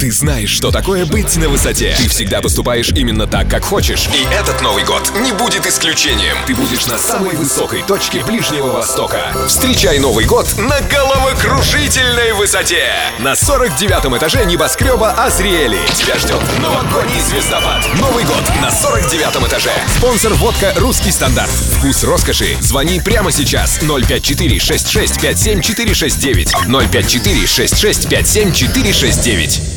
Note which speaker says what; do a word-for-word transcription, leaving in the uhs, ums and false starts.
Speaker 1: Ты знаешь, что такое быть на высоте. Ты всегда поступаешь именно так, как хочешь. И этот Новый год не будет исключением. Ты будешь на самой высокой точке Ближнего Востока. Встречай Новый год на головокружительной высоте. На сорок девятом этаже небоскреба Азриэли. Тебя ждет новогодний звездопад. Новый год на сорок девятом этаже. Спонсор водка «Русский стандарт». Вкус роскоши. Звони прямо сейчас. ноль пять четыре шесть шесть пять семь четыре шесть девять. ноль пять четыре шесть шесть пять семь четыре шесть девять.